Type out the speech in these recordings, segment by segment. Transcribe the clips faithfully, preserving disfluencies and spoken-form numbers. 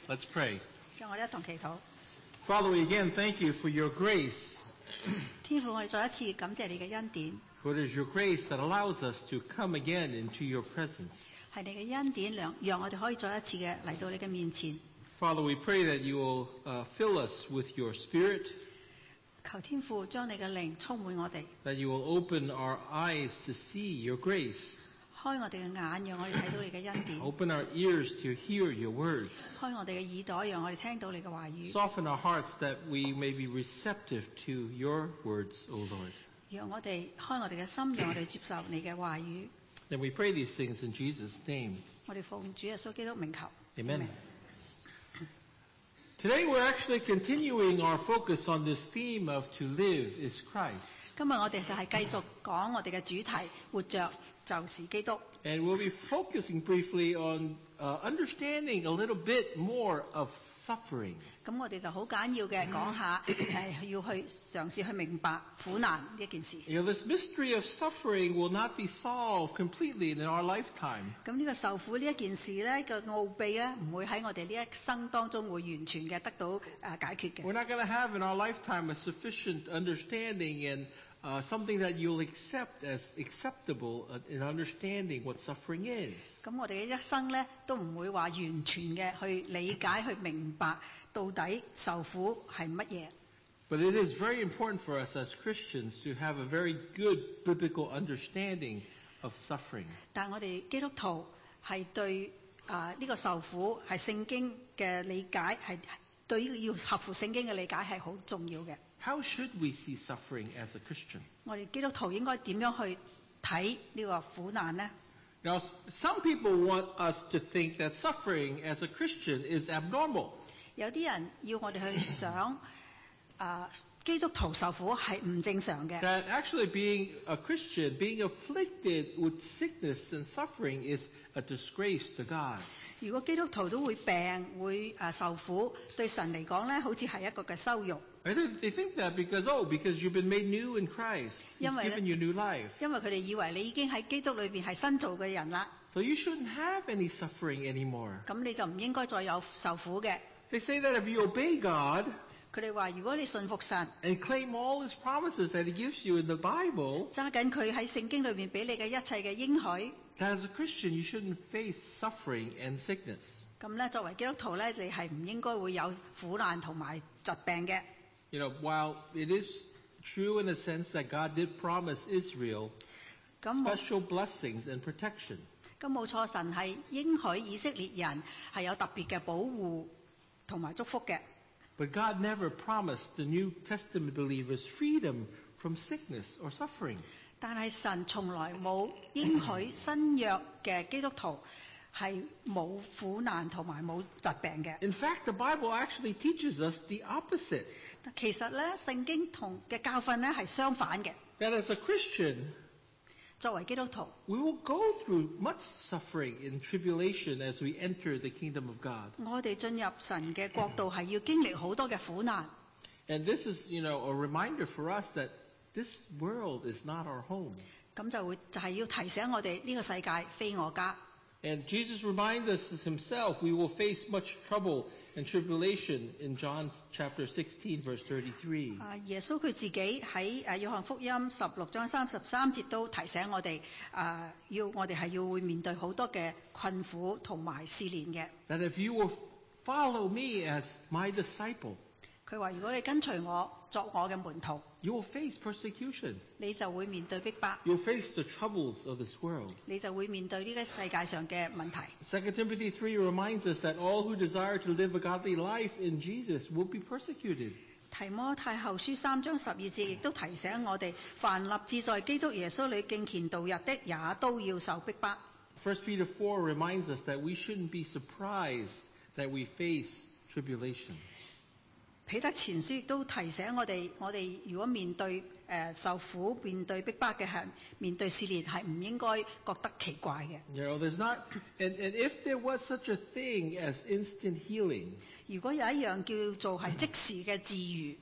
Let's pray. 讓我哋一同祈禱。 Father, we again thank you for your grace. 天父，我哋再一次感謝你嘅恩典， For it is your grace that allows us to come again into your presence. 係你嘅恩典，讓讓我哋可以再一次嘅嚟到你嘅面前。 Father, we pray that you will uh, fill us with your Spirit, 求天父將你嘅靈充滿我哋， that you will open our eyes to see your grace, 開我哋嘅眼，讓我哋睇到你嘅恩典， open our ears to hear your words, 開我哋嘅耳朵，讓我哋聽到你嘅話語， soften our hearts that we may be receptive to your words, O Lord. 讓我哋開我哋嘅心，讓我哋接受你嘅話語。 And we pray these things in Jesus' name. 我哋奉主耶穌基督名求。 Amen. Today we're actually continuing our focus on this theme of to live is Christ. 今日我哋就係繼續講我哋嘅主題，活着就是基督。 And we'll be focusing briefly on uh, understanding a little bit more of suffering. 咁我哋就好簡要嘅講下，誒要去嘗試去明白苦難呢一件事。 You know, this mystery of suffering will not be solved completely in our lifetime. 咁呢個受苦呢一件事咧個奧秘咧，唔會喺我哋呢一生當中會完全嘅得到誒解決嘅。 We're not going to have in our lifetime a sufficient understanding and uh, something that you'll accept as acceptable in understanding what suffering is. 咁我哋嘅一生咧都唔會話完全嘅去理解去明白到底受苦係乜嘢。 But it is very important for us as Christians to have a very good biblical understanding of suffering. 但我哋基督徒係對啊呢個受苦係聖經嘅理解係對呢個要合乎聖經嘅理解係好重要嘅。 How should we see suffering as a Christian? 我哋基督徒應該點樣去睇呢個苦難呢？ Now, some people want us to think that suffering as a Christian is abnormal. 有啲人要我哋去想啊基督徒受苦係唔正常嘅。 That actually being a Christian, being afflicted with sickness and suffering is a disgrace to God. 如果基督徒都會病會誒受苦，對神嚟講咧，好似係一個嘅羞辱。 I think they think that because, oh, because you've been made new in Christ. He's 因為 given you new life. 因為佢哋以為你已經喺基督裏邊係新造嘅人啦， So you shouldn't have any suffering anymore. 咁你就唔應該再有受苦嘅。 They say that if you obey God 佢哋話：如果你信服神， and claim all His promises that He gives you in the Bible, 揸緊佢喺聖經裏邊俾你嘅一切嘅應許， that as a Christian you shouldn't face suffering and sickness. 咁咧作為基督徒咧，你係唔應該會有苦難同埋疾病嘅。 You know, while it is true in a sense that God did promise Israel 咁冇 special blessings and protection, 咁冇錯，神係應許以色列人係有特別嘅保護同埋祝福嘅。 but God never promised the New Testament believers freedom from sickness or suffering. 但係神從來冇應許新約嘅基督徒係冇苦難同埋冇疾病嘅。 In fact, the Bible actually teaches us the opposite. 其實咧，聖經同嘅教訓咧係相反嘅。 That as a Christian, 作為基督徒， we will go through much suffering and tribulation as we enter the kingdom of God. 我哋進入神嘅國度係要經歷好多嘅苦難。 And this is, you know, a reminder for us that this world is not our home. 咁就會就係要提醒我哋呢個世界非我家。 And Jesus reminds us himself we will face much trouble and tribulation in John chapter sixteen verse thirty-three. 啊，耶穌佢自己喺誒約翰福音十六章三十三節都提醒我哋，啊，要我哋係要會面對好多嘅困苦同埋試煉嘅。 That if you will follow me as my disciple, 佢話：如果你跟隨我作我嘅門徒， you will face persecution. 你就會面對逼迫， You'll face the troubles of this world. 你就會面對呢個世界上嘅問題。 Second Timothy three reminds us that all who desire to live a godly life in Jesus will be persecuted. 提摩太後書三章十二節亦都提醒我哋，凡立志在基督耶穌裏敬虔度日的，也都要受逼迫。 First Peter four reminds us that we shouldn't be surprised that we face tribulation. 彼得前書亦都提醒我哋，我哋如果面對誒、呃、受苦、面對逼迫嘅係面對試煉，係唔應該覺得奇怪嘅。 You know, there's not, and, and if there was such a thing as instant healing, 如果有一樣叫做係即時嘅治癒，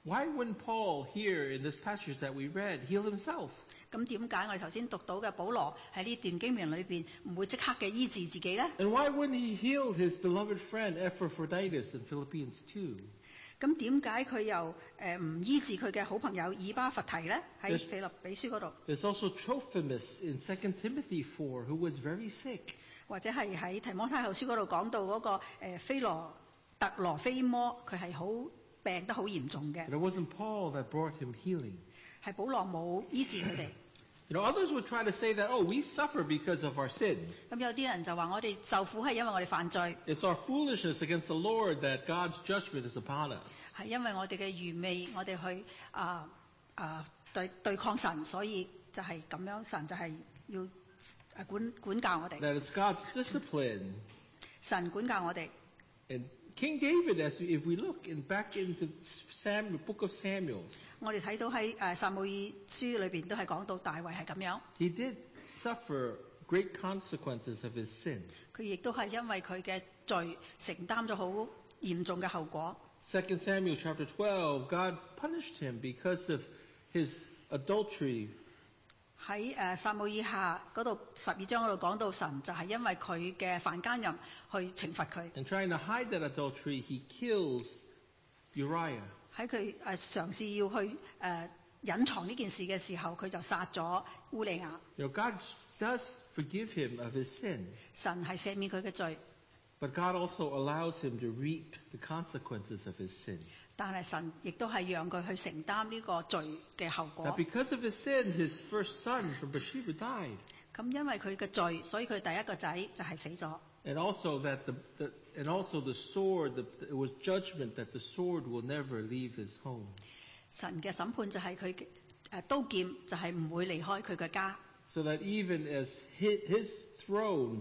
Why wouldn't Paul here in this passage that we read heal himself? 咁點解我哋頭先讀到嘅保羅喺呢段經文裏邊唔會即刻嘅醫治自己呢？ And why wouldn't he heal his beloved friend Epaphroditus in Philippians two? 咁點解佢又誒唔醫治佢嘅好朋友以巴弗提呢？喺腓立比書嗰度， There's also Trophimus in Second Timothy four, who was very sick. 或者係喺提摩太後書嗰度講到嗰、那個誒菲羅特羅菲摩，佢係好病得好嚴重嘅。 But it wasn't Paul that brought him healing. 係保羅冇醫治佢哋。 You know, others would try to say that, oh, we suffer because of our sin. 咁有啲人就話我哋受苦係因為我哋犯罪， It's our foolishness against the Lord that God's judgment is upon us. 係因為我哋嘅愚昧，我哋去啊啊對對抗神，所以就係咁樣，神就係要誒管管教我哋。 That it's God's discipline. 神管教我哋。 And King David, as we, if we look in, back into Samuel, book of Samuel, 我哋睇到喺誒撒母耳書裏邊都係講到大衛係咁樣， he did suffer great consequences of his sin. 佢亦都係因為佢嘅罪承擔咗好嚴重嘅後果。 Second Samuel chapter twelve, God punished him because of his adultery. 喺誒撒母耳下嗰度十二章嗰度講到神就係因為佢嘅犯奸淫去懲罰佢。 And trying to hide that adultery, he kills Uriah. 喺佢誒嘗試要去誒、呃、隱藏呢件事嘅時候，佢就殺咗烏利亞。 You know, God does forgive him of his sin, 神係赦免佢嘅罪， but God also allows him to reap the consequences of his sin. 但係神亦都係讓佢去承擔呢個罪嘅後 Now, 果。 because of his sin, his first son from Bathsheba died. 咁因為佢嘅罪，所以佢第一個仔就係死咗。 And also that the, the and also the sword, the, it was judgment that the sword will never leave his home. 神嘅審判就係佢誒刀劍就係唔會離開佢嘅家。 So that even as his, his throne,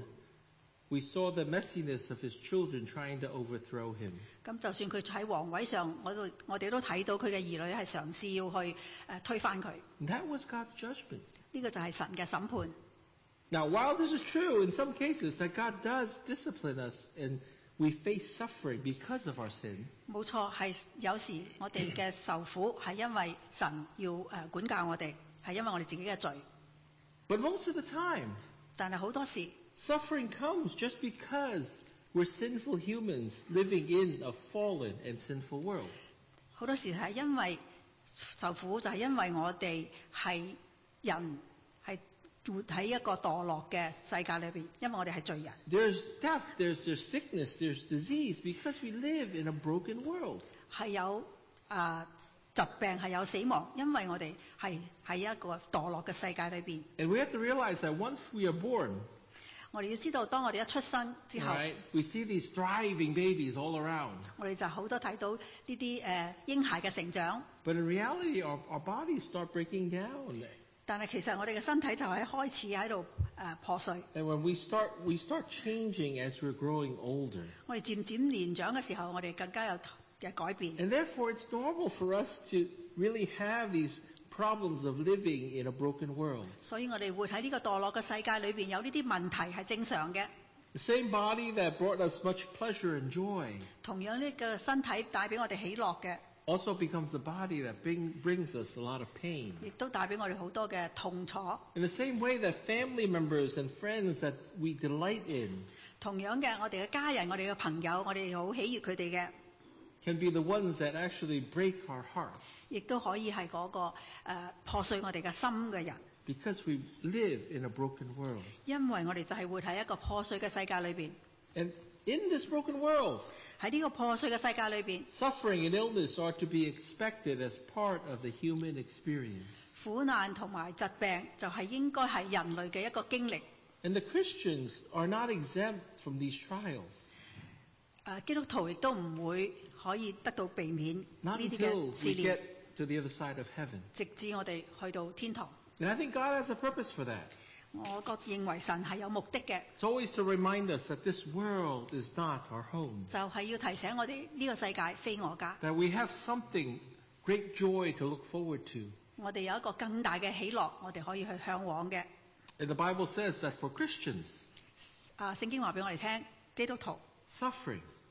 we saw the messiness of his children trying to overthrow him. 咁就算佢喺皇位上，我都我哋都睇到佢嘅兒女係嘗試要去誒推翻佢。 And that was God's judgment. 呢個就係神嘅審判。 Now, while this is true in some cases that God does discipline us and we face suffering because of our sin, 冇錯，係有時我哋嘅受苦係因為神要誒管教我哋，係因為我哋自己嘅罪。 but most of the time, 但係好多時 suffering comes just because we're sinful humans living in a fallen and sinful world. 好多時係因為受苦就係因為我哋係人係活喺一個墮落嘅世界裏邊，因為我哋係罪人。 There's death, there's, there's sickness, there's disease because we live in a broken world. 係有啊、呃、疾病，係有死亡，因為我哋係喺一個墮落嘅世界裏邊。 And we have to realize that once we are born, 我哋要知道，當我哋一出生之後， right, we see these thriving babies all around. 我哋就好多睇到呢啲誒嬰孩嘅成長。 But in reality, our, our bodies start breaking down. 但係其實我哋嘅身體就係開始喺度誒破碎。 And when we start, we start changing as we're growing older. 我哋漸漸年長嘅時候，我哋更加有嘅改變。 And therefore, it's normal for us to really have these problems of living in a broken world. 所以我哋活喺呢個墮落嘅世界裏邊，有呢啲問題係正常嘅。 The same body that brought us much pleasure and joy 同樣呢個身體帶俾我哋喜樂嘅， also becomes the body that bring, brings us a lot of pain. 亦都帶俾我哋好多嘅痛楚。 In the same way that family members and friends that we delight in 同樣嘅，我哋嘅家人、我哋嘅朋友，我哋好喜悅佢哋嘅， can be the ones that actually break our hearts 亦都可以係嗰、個、呃、破碎我哋嘅心嘅人， because we live in a broken world. 因為我哋就係活喺一個破碎嘅世界裏邊。 And in this broken world, 喺呢個破碎嘅世界裏邊， suffering and illness are to be expected as part of the human experience. 苦難同埋疾病就係應該係人類嘅一個經歷。 And the Christians are not exempt from these trials. 誒、基督徒亦都唔會可以得到避免呢 Not 啲 until 嘅 we 試煉， get to the other side of heaven. 直至我哋去到天堂。 And I think God has a purpose for that. 我覺認為神係有目的嘅， It's always to remind us that this world is not our home. 就係要提醒我哋呢個世界非我家， That we have something, great joy to look forward to. 我哋有一個更大嘅喜樂，我哋可以去向往嘅。 And the Bible says that for Christians, 啊，聖經話俾我哋聽，基督徒 suffering,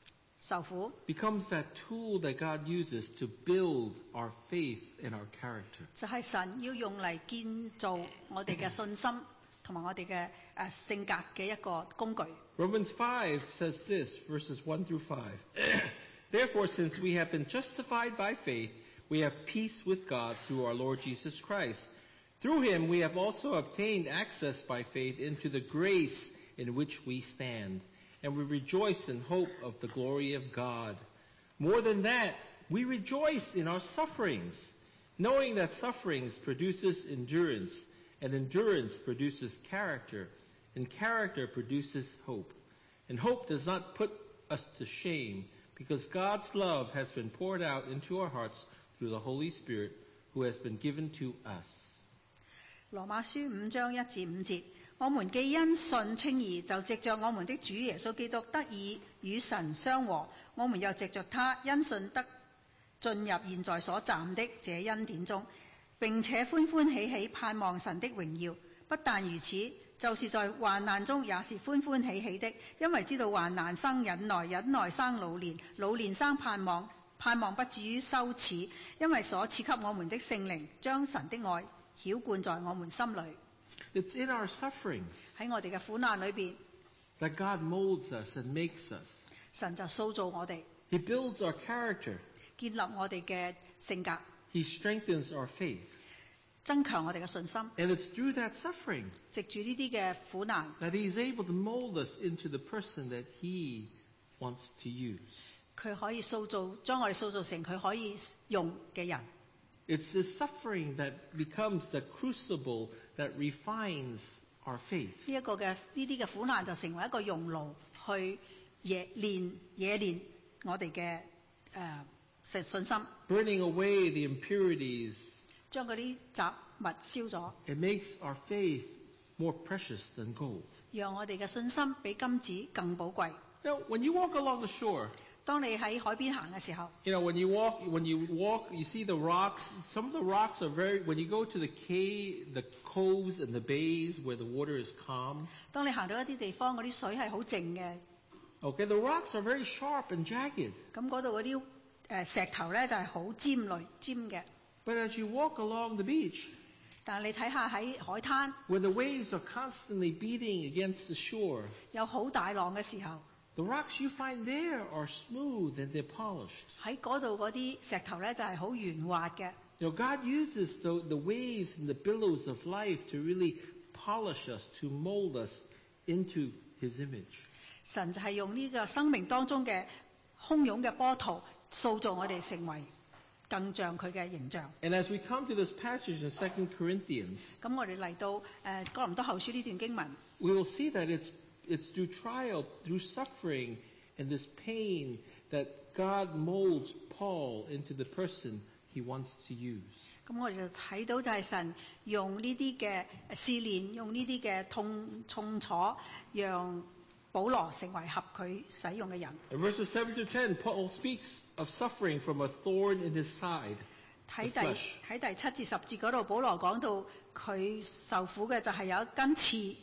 受苦， becomes that tool that God uses to build our faith and our character. 就係神要用嚟建造我哋嘅信心同埋我哋嘅誒性格嘅一個工具。 Romans five says this, verses one through five. Therefore, since we have been justified by faith, we have peace with God through our Lord Jesus Christ. Through him we have also obtained access by faith into the grace in which we stand, and we rejoice in hope of the glory of God. More than that, we rejoice in our sufferings, knowing that sufferings produces endurance, and endurance produces character, and character produces hope. And hope does not put us to shame, because God's love has been poured out into our hearts through the Holy Spirit who has been given to us. 羅馬書五章一至五節，我們既因信稱義，就藉着我們的主耶穌基督得以與神相和，我們又藉着他因信得進入現在所站的這恩典中，並且歡歡喜喜盼望神的榮耀。不但如此，就是在患難中也是歡歡喜喜的，因為知道患難生忍耐，忍耐生老練，老練生盼望，盼望不至於羞恥，因為所賜給我們的聖靈將神的愛澆灌在我們心裏。 It's in our sufferings 喺我哋嘅苦難裏邊， that God molds us and makes us. 神就塑造我哋， He builds our character. 建立我哋嘅性格， He strengthens our faith. 增強我哋嘅信心。 And it's through that suffering 藉住呢啲嘅苦難， that He's able to mold us into the person that He wants to use. 佢可以塑造，將我哋塑造成佢可以用嘅人。 It's the suffering that becomes the crucible that refines our faith. 呢一個嘅呢啲嘅苦難就成為一個熔爐，去冶煉冶煉我哋嘅誒信心， Burning away the impurities, 將嗰啲雜物燒咗， it makes our faith more precious than gold. 讓我哋嘅信心比金子更寶貴。 Now, when you walk along the shore, 當你喺海邊行嘅時候， you know, when you walk, when you walk, you see the rocks. Some of the rocks are very, when you go to the cave, the coves and the bays where the water is calm, 當你行到一啲地方，嗰啲水係好靜嘅， okay, the rocks are very sharp and jagged. 咁嗰度嗰啲誒石頭咧就係好尖銳尖嘅。 But as you walk along the beach, 但係你睇下喺海灘 where the waves are constantly beating against the shore, 有好大浪嘅時候， the rocks you find there are smooth and they're polished. 喺嗰度嗰啲石頭咧就係好圓滑嘅。 You know, God uses the, the waves and the billows of life to really polish us, to mold us into His image. 神就係用呢個生命當中嘅洶湧嘅波濤，塑造我哋成為更像佢嘅形象。 And as we come to this passage in Second Corinthians, 咁我哋嚟到誒、呃、哥林多後書呢段經文， we will see that it's, it's through trial, through suffering, and this pain that God molds Paul into the person He wants to use. 咁我哋就睇到就係神用呢啲嘅試煉，用呢啲嘅痛痛楚，讓保羅成為合佢使用嘅人。 In verses seven to ten, Paul speaks of suffering from a thorn in his side. 喺 The 第 flesh. 喺第七至十節嗰度，保羅講到佢受苦嘅就係有一根刺，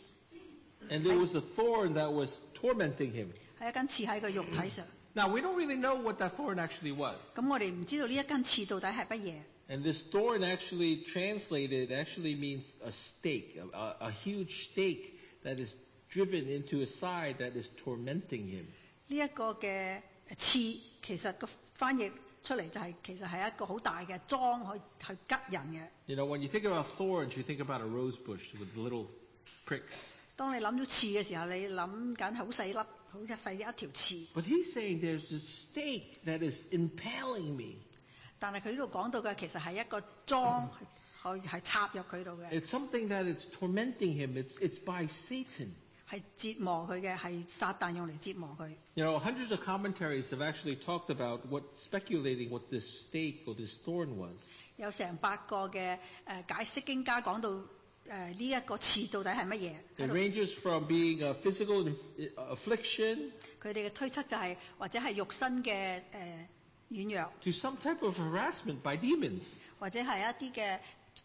And there was a thorn that was tormenting him. 係一根刺喺個肉體上。 Now, we don't really know what that thorn actually was. 咁我哋唔知道呢一根刺到底係乜嘢。 And this thorn actually translated actually means a stake, a, a, a huge stake that is driven into his side that is tormenting him. 呢一個嘅刺其實個翻譯出嚟就係、是、其實係一個好大嘅樁去去吉人嘅。 You know, when you think about thorns, you think about a rose bush with little pricks. 當你諗到刺嘅時候，你諗緊好細粒、好細一條刺。 But he's saying there's this stake that is impaling me. 但係佢呢度講到嘅其實係一個樁，可以係插入佢度嘅， It's something that is tormenting him. It's, it's by Satan. 係折磨佢嘅，係撒旦用嚟折磨佢。 You know, hundreds of commentaries have actually talked about what, speculating what this stake or this thorn was. 有成百個嘅誒解釋經家講到誒呢一個刺到底係乜嘢？ It ranges from being a physical inf- affliction 佢哋嘅推測就係、或者係肉身嘅誒軟弱， to some type of harassment by demons. 或者係一啲嘅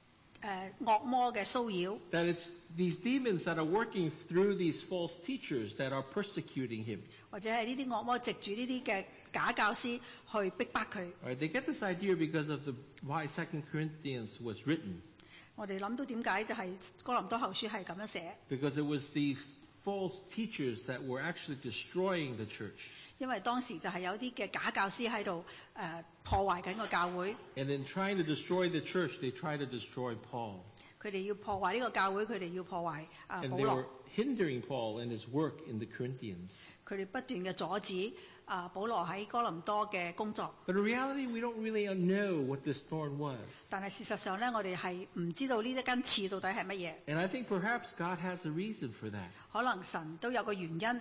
誒惡魔嘅騷擾， That it's these demons that are working through these false teachers that are persecuting him. 或者係呢啲惡魔藉住呢啲嘅假教師去逼迫佢。 All right, they get this idea because of the why Second Corinthians was written. 我哋諗到點解就係哥林多後書係咁樣寫， Because it was these false teachers that were actually destroying the church. 因為當時就係有啲嘅假教師喺度誒破壞緊個教會， And in trying to destroy the church, they tried to destroy Paul. 佢哋要破壞呢個教會，佢哋要破壞啊 And 保 they 羅 were，hindering Paul in his work in the Corinthians. 佢哋不斷嘅阻止啊保羅喺哥林多嘅工作。 But in reality, we don't really know what this thorn was. 但係事實上咧，我哋係唔知道呢一根刺到底係乜嘢。 And I think perhaps God has a reason for that. 可能神都有個原因。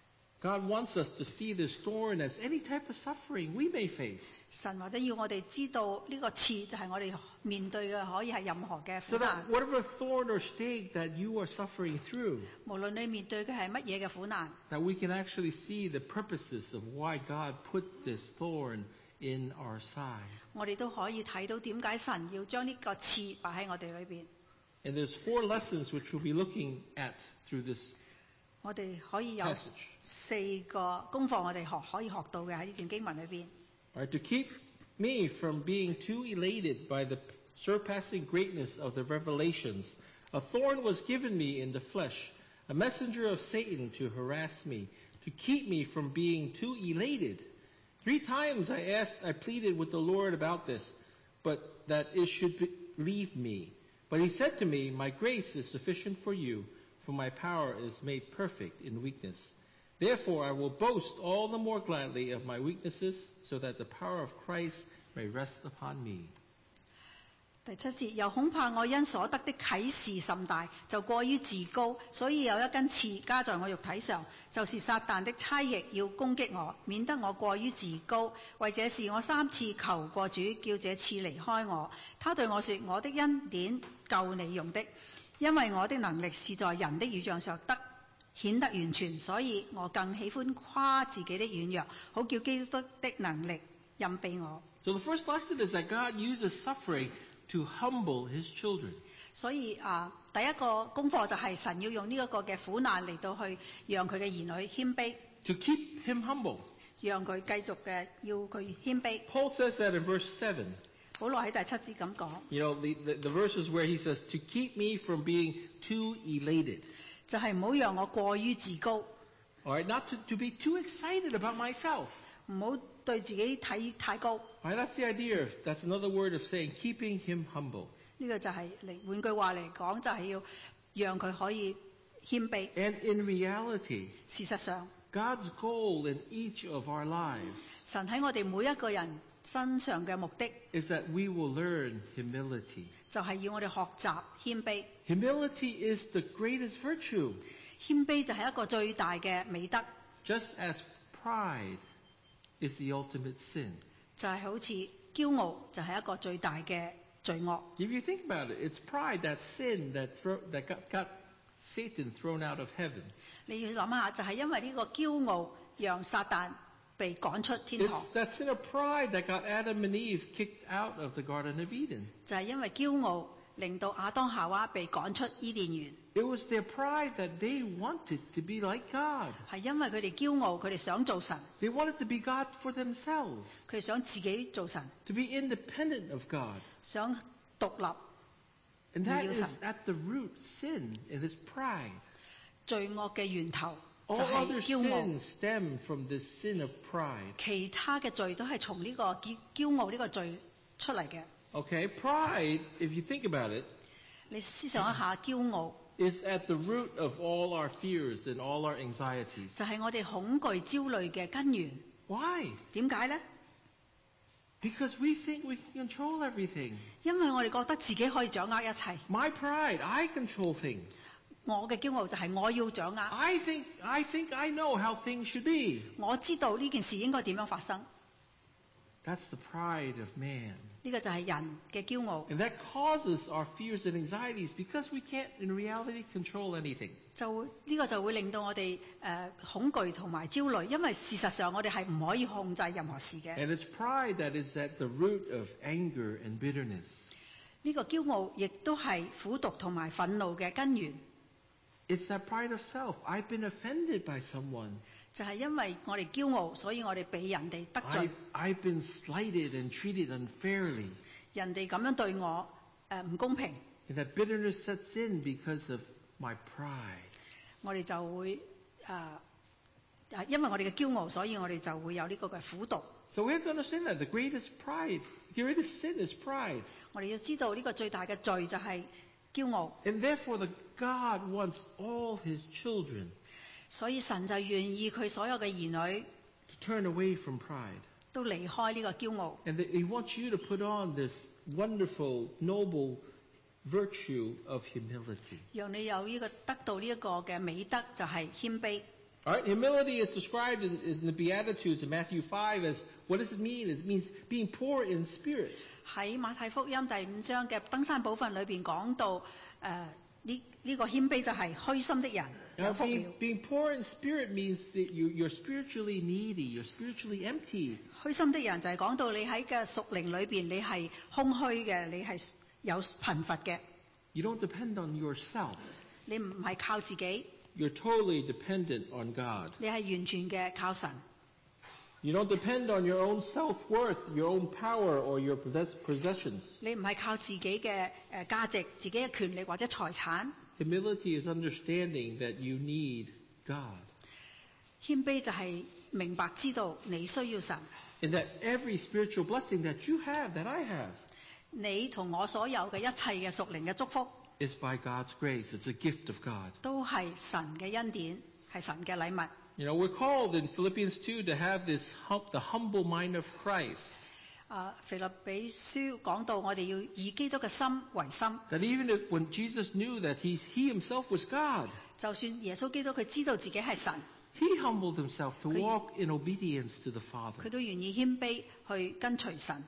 God wants us to see this thorn as any type of suffering we may face. 神或者要我哋知道呢個刺就係我哋面對嘅，可以係任何嘅 So 苦難。 that whatever thorn or stake that you are suffering through, 無論你面對嘅係乜嘢嘅苦難， that we can actually see the purposes of why God put this thorn in our side. 我哋都可以睇到點解神要將呢個刺擺喺我哋裏邊。 And there's four lessons which we'll be looking at through this 我哋可以有 passage. 四個功課，我哋學可以學到嘅喺呢段經文裏邊。 All right, to keep me from being too elated by the surpassing greatness of the revelations, a thorn was given me in the flesh, a messenger of Satan to harass me, to keep me from being too elated. Three times I asked, I pleaded with the Lord about this, but that it should be, leave me. But he said to me, my grace is sufficient for you, for my power is made perfect in weakness. Therefore I will boast all the more gladly of my weaknesses, so that the power of Christ may rest upon me. 第七節，又恐怕我因所得的啟示甚大，就過於自高，所以有一根刺加在我肉體上，就是撒旦的差役要攻擊我，免得我過於自高。為這事我三次求過主，叫這刺離開我。他對我說：我的恩典夠你用的，因為我的能力是在人的軟弱上得顯得完全，所以我更喜歡誇自己的軟弱，好叫基督的能力蔭庇我。 So the first lesson is that God uses suffering to humble his children. 所以啊，第一個功課就係神要用呢一個嘅苦難嚟到去讓佢嘅兒女謙卑， To keep him humble. 讓佢繼續嘅要佢謙卑。 Paul says that in verse seven. 保羅喺第七節咁講， You know, the, the, the verses where he says, to keep me from being too elated. 就係唔好讓我過於自高， All right, not to, to be too excited about myself. 唔好對自己睇太高。 All right, that's the idea. Of, that's another word of saying keeping him humble. 呢、個就係嚟換句話嚟講，就係要讓佢可以謙卑。 And in reality, 事實上， God's goal in each of our lives 神喺我哋每一個人身上嘅目的， is that we will learn humility. 就係要我哋學習謙卑。 Humility is the greatest virtue, 謙卑就係一個最大嘅美德， just as pride is the ultimate sin. 就係好似驕傲就係一個最大嘅罪惡。 If you think about it, it's pride, that sin that, thro- that got, got Satan thrown out of heaven. 你要諗下，就係因為呢個驕傲，讓撒旦被趕出天 It's 堂， that sin of pride that got Adam and Eve kicked out of the Garden of Eden. 就係因為驕傲令到亞當夏娃被趕出伊甸園， It was their pride that they wanted to be like God. 係因為佢哋驕傲，佢哋想做神， They wanted to be God for themselves, 佢哋想自己做神， to be independent of God. 想獨立。 And that 唔要 is 神。 at the root sin and this pride. 罪惡嘅源頭 All 就 other 係驕傲， sins stem from this sin of pride. 其他嘅罪都係從呢個驕驕傲呢個罪出嚟嘅。 Okay, pride, if you think about it, 你思想一下，驕傲 is at the root of all our fears and all our anxieties. 就係我哋恐懼焦慮嘅根源。 Why? 點解呢？ Because we think we can control everything. 因為我哋覺得自己可以掌握一切。 My pride, I control things. 我嘅驕傲就係我要掌握， I think I think I know how things should be. 我知道呢件事應該點樣發生。 That's the pride of man. 呢個就係人嘅驕傲， And that causes our fears and anxieties because we can't in reality control anything. 就會呢個就會令到我哋誒、呃恐懼同埋焦慮，因為事實上我哋係唔可以控制任何事嘅。 And it's pride that is at the root of anger and bitterness. 呢個驕傲亦都係苦毒同埋憤怒嘅根源， It's that pride of self. I've been offended by someone. 就係因為我哋驕傲，所以我哋俾人哋得罪， I, I've been slighted and treated unfairly. 人哋咁樣對我誒唔公平， And that bitterness sets in because of my pride. 我哋就會誒、呃、因為我哋嘅驕傲，所以我哋就會有呢個嘅苦毒。 So we have to understand that the greatest pride, the greatest sin is pride. 我哋要知道呢個最大嘅罪就係驕傲， And therefore the God wants all his children 所以神就願意佢所有嘅兒女 to turn away from pride. 都離開呢個驕傲， And they, they want you to put on this wonderful, noble virtue of humility. 讓你有呢個得到呢一個嘅美德，就係謙卑。 All right, humility is described in, in the Beatitudes in Matthew five as, what does it mean? It means being poor in spirit. 喺馬太福音第五章嘅登山寶訓裏邊講到，誒呢呢個謙卑就係虛心的人 Now, 有福 being, 了。 being poor in spirit means that you, you're spiritually needy, you're spiritually empty. 虛心的人就係講到你喺嘅屬靈裏邊，你係空虛嘅，你係有貧乏嘅， You don't depend on yourself. 你唔係靠自己， You're totally dependent on God. 你係完全嘅靠神。 You don't depend on your own self-worth, your own power, or your possess- possessions. 你唔係靠自己嘅誒價值、自己嘅權力或者財產。 Humility is understanding that you need God. 謙卑就係明白知道你需要神， And that every spiritual blessing that you have, that I have, 你同我所有嘅一切嘅屬靈嘅祝福， is by God's grace. It's a gift of God. 都係神嘅恩典，係神嘅禮物。 You know, we're called in Philippians two to have this hum- the humble mind of Christ. 啊，腓立比書講到我哋要以基督嘅心為心， That even if, when Jesus knew that he, he himself was God, 就算耶穌基督佢知道自己係神， he humbled himself to 佢- walk in obedience to the 佢 Father. 都願意謙卑去跟隨神。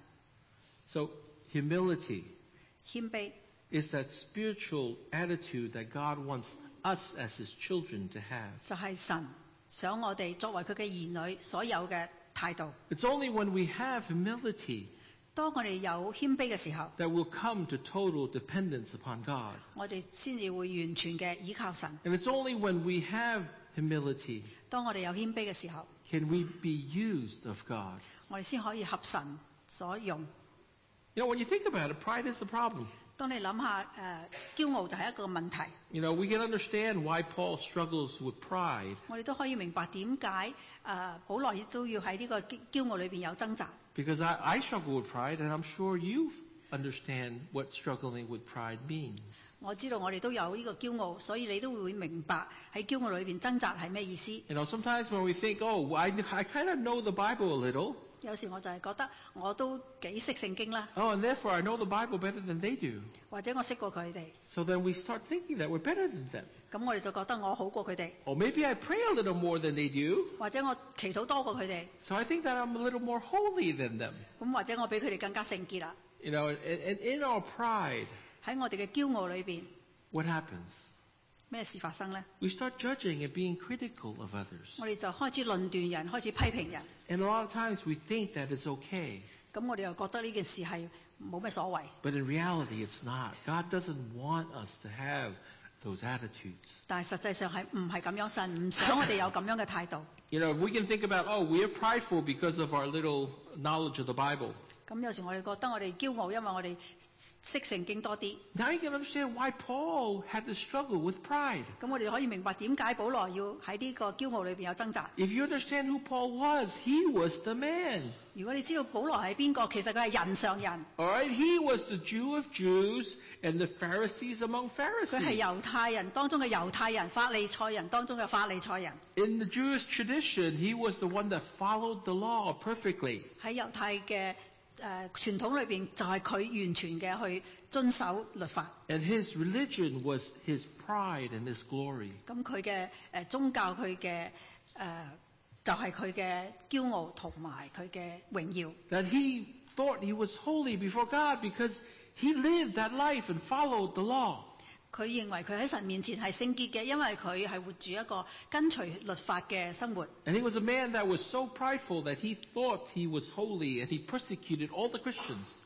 So humility 謙卑 is that spiritual attitude that God wants us as his children to have. 就係神想我哋作為佢嘅兒女所有嘅態度。 It's only when we have humility 當我哋有謙卑嘅時候， that we'll come to total dependence upon God. 我哋先至會完全嘅依靠神。 And it's only when we have humility 當我哋有謙卑嘅時候， can we be used of God. 我哋先可以合神所用。 You know, when you think about it, pride is the problem. 當你諗下誒，驕傲就係一個問題。 You know, we can understand why Paul struggles with pride 我哋都可以明白點解誒保羅亦都要喺呢個驕驕傲裏邊有掙扎。 because I, I struggle with pride, and I'm sure you understand what struggling with pride means. 我知道我哋都有呢個驕傲，所以你都會明白喺驕傲裏邊掙扎係咩意思。 You know, sometimes when we think, oh, I, I kind of know the Bible a little, 有時我就係覺得我都幾識聖經啦， oh, and therefore I know the Bible better than they do. 或者我識過佢哋， So then we start thinking that we're better than them. 咁我哋就覺得我好過佢哋， Or maybe I pray a little more than they do, 或者我祈禱多過佢哋， so I think that I'm a little more holy than them. 咁或者我比佢哋更加聖潔啦。 You know, and, and in our pride, 喺我哋嘅驕傲裏邊， what happens? 咩事發生呢？ We start judging and being critical of others. 我哋就開始論斷人，開始批評人， And a lot of times we think that it's okay, 咁我哋又覺得呢件事係冇咩所謂。 but in reality it's not. God doesn't want us to have those attitudes. 但係實際上係唔係咁樣，神唔想我哋有咁樣嘅態度。 You know, if we can think about, oh, we are prideful because of our little knowledge of the Bible. 咁有時我哋覺得我哋驕傲，因為我哋識聖經多啲。 Now you can understand why Paul had to struggle with pride. 咁我哋可以明白點解保羅要喺呢個驕傲裏邊有掙扎。 If you understand who Paul was, he was the man. 如果你知道保羅係邊個，其實佢係人上人， All right, he was the Jew of Jews and the Pharisees among 佢係 Pharisees. 猶太人當中嘅猶太人，法利賽人當中嘅法利賽人。 In the Jewish tradition, he was the one that followed the law perfectly. 喺猶太嘅誒傳統裏邊，就係佢完全嘅去遵守律法。 And his religion was his pride and his glory. 咁佢嘅誒宗教，佢嘅誒就係佢嘅驕傲同埋佢嘅榮耀。 That he thought he was holy before God because he lived that life and followed the law. 佢認為佢喺神面前係聖潔嘅，因為佢係活住一個跟隨律法嘅生活。 And he was a man that was so prideful that he thought he was holy and he persecuted all the Christians.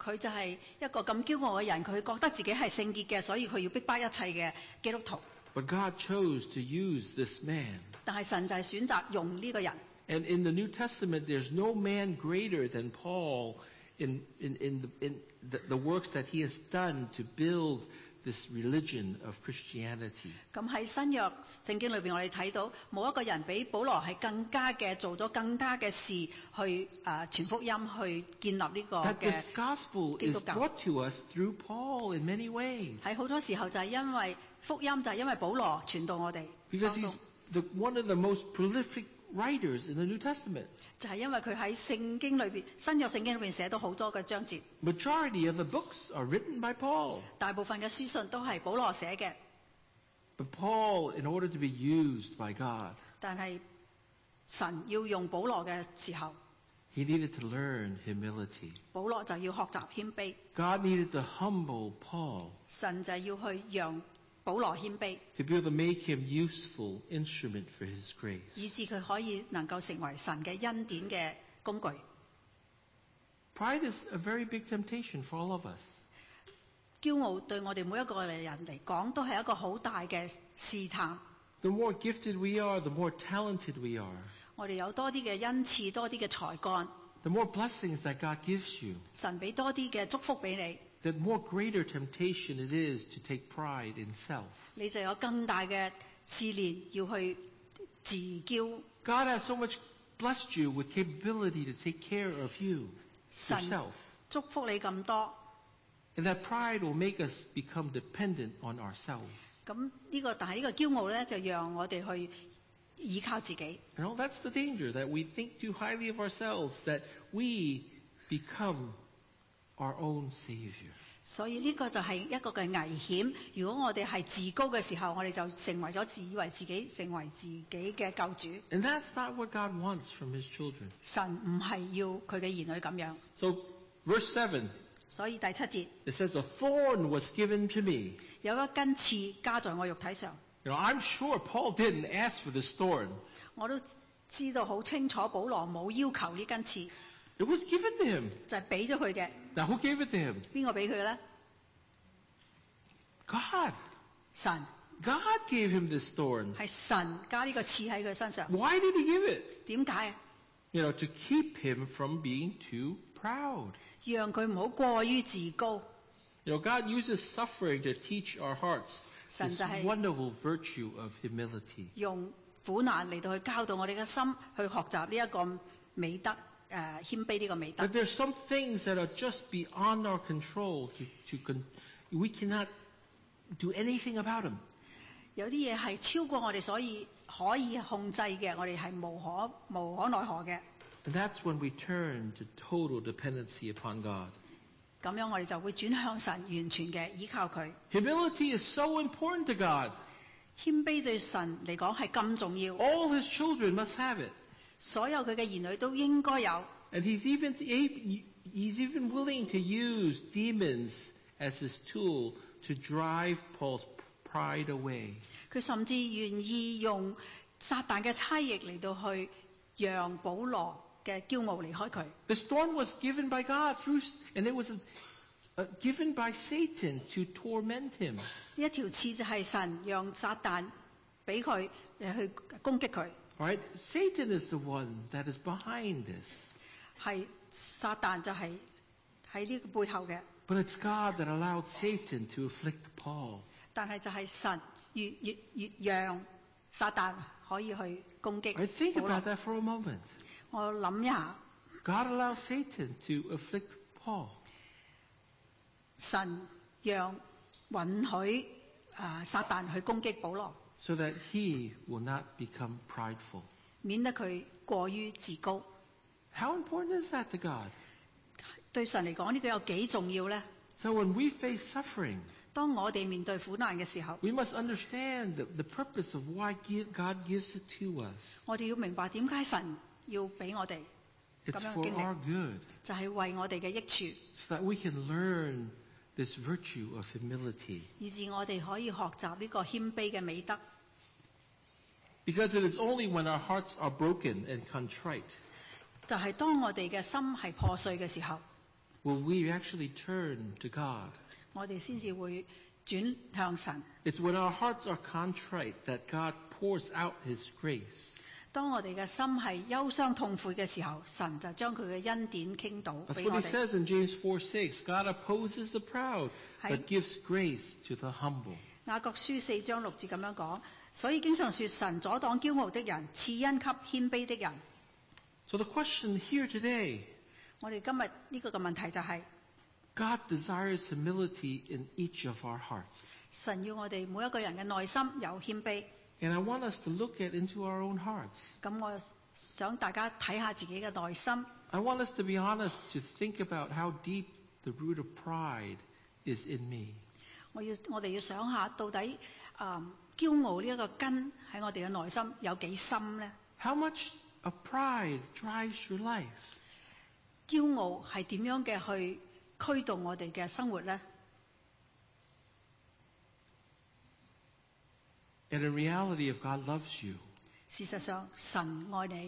佢就係一個咁驕傲嘅人，佢覺得自己係聖潔嘅，所以佢要逼迫一切嘅基督徒。 But God chose to use this man. 但係神就係選擇用呢個人。 And in the New Testament, there's no man greater than Paul in, in, in, the, in the, the works that he has done to build this religion of Christianity. 咁喺新約聖經裏邊，我哋睇到冇一個人比保羅係更加嘅做咗更加嘅事去誒傳福音，去建立呢個 That 嘅 this gospel 基 is 督教。 brought to us through Paul in many ways. 喺好多時候就係因為福音就係因為保羅傳到我哋 Because 當 he's 中， the, one of the most prolific writers in the New Testament. 就係因為佢喺聖經裏邊新約聖經裏邊寫到好多嘅章節， Majority of the books are written by Paul. 大部分嘅書信都係保羅寫嘅。 But Paul, in order to be used by God, 但係神要用保羅嘅時候， he needed to learn humility. 保羅就要學習謙卑， God needed to humble Paul 神就要去讓保羅謙卑， to be able to make him useful instrument for his 以 grace. 致佢可以能夠成為神嘅恩典嘅工具。 Pride is a very big temptation for all of us. 驕傲對我哋每一個人嚟講都係一個好大嘅試探。 The more gifted we are, the more talented we are, 我哋有多啲嘅恩賜，多啲嘅才幹， the more blessings that God gives you, 神俾多啲嘅祝福俾你， the more greater temptation it is to take pride in self. 你就有更大嘅試煉要去自驕。 God has so much blessed you with capability to take care of you, 神 yourself. 祝福你咁多， And that pride will make us become dependent on ourselves. 咁呢個但係呢個驕傲咧，就讓我哋去依靠自己。 You know, that's the danger, that we think too highly of ourselves, that we become our own Savior. 所以呢個就係一個嘅危險。如果我哋係自高嘅時候，我哋就成為咗自以為自己成為自己嘅救主。 And that's not what God wants from His children. 神唔係要佢嘅兒女咁樣。 So, verse seven, 所以第七節 it says, "A thorn was given to me." 有一根刺加在我肉體上， You know, I'm sure Paul didn't ask for this thorn. 我都知道好清楚，保羅冇要求呢根刺， It was given to him. 就係俾咗佢嘅。 Now, who gave it to him? 邊個俾佢嘅咧？ God. 神， God gave him this thorn. 係神加呢個刺喺佢身上。 Why did He give it? 點解啊？ You know, to keep him from being too proud. 讓佢唔好過於自高。 You know, God uses suffering to teach our hearts this 神就係 wonderful virtue of humility. 用苦難嚟到去教導我哋嘅心，去學習呢一個美德，誒、呃、謙卑呢個美德 But。there's some things that are just beyond our control. To, to con- we cannot do anything about them. 有啲嘢係超過我哋所以可以控制嘅，我哋係無可無可奈何嘅。 And that's when we turn to total dependency upon God. 咁樣我哋就會轉向神，完全嘅依靠佢。 Humility is so important to God. 謙卑對神嚟講係咁重要， All His children must have it. 所有佢嘅兒女都應該有。 And He's even, he's even willing to use demons as His tool to drive Paul's pride away. 佢甚至願意用撒旦嘅差役嚟到去讓保羅嘅驕傲離開佢。 This thorn was given by God through, and it was uh, given by Satan to torment him. 呢一條刺就係神讓撒旦俾佢誒去攻擊佢， All right, Satan is the one that is behind this, 係撒旦就係喺呢個背後嘅。 but it's God that allowed Satan to afflict Paul. 但係就係神越越越讓撒旦可以去攻擊 I think 保羅 about that for a moment. 我諗一下， God allowed Satan to afflict Paul. 神讓允許啊撒旦去攻擊保羅， so that he will not become prideful. 免得佢過於自高。 How important is that to God? 對神嚟講呢個有幾重要呢？ So when we face suffering, 當我哋面對苦難嘅時候， we must understand the, the purpose of why give, God gives it to us. 我哋要明白點解神要俾我哋咁 It's 樣 for 經 our 歷， good, 就係為我哋嘅益處， so that we can learn this virtue of humility. 以致我哋可以學習呢個謙卑嘅美德。 Because it is only when our hearts are broken and contrite 就係當我哋嘅心係破碎嘅時候， will we actually turn to God. 我哋先至會轉向神。 It's when our hearts are contrite that God pours out His grace. 當我哋嘅心係憂傷痛悔嘅時候，神就將佢嘅恩典傾倒 That's 俾 what 我 He 哋。 says in James four six. God opposes the proud, but gives grace to the humble. 雅各書四章六節咁樣講，所以經常說神阻擋驕傲的人，賜恩給謙卑的人。 So the question here today, 我哋今日呢個嘅問題就係、 God desires humility in each of our hearts. 神要我哋每一個人嘅內心有謙卑。 And I want us to look at into our own hearts. 咁我想大家睇下自己嘅內心。 I want us to be honest to think about how deep the root of pride is in me. 我要我哋要想下，到底誒、嗯、驕傲呢一個根喺我哋嘅內心有幾深呢？ How much of pride drives your life? 驕傲係點樣嘅去驅動我哋嘅生活呢？ And in reality, if God loves you, 事實上，神愛你，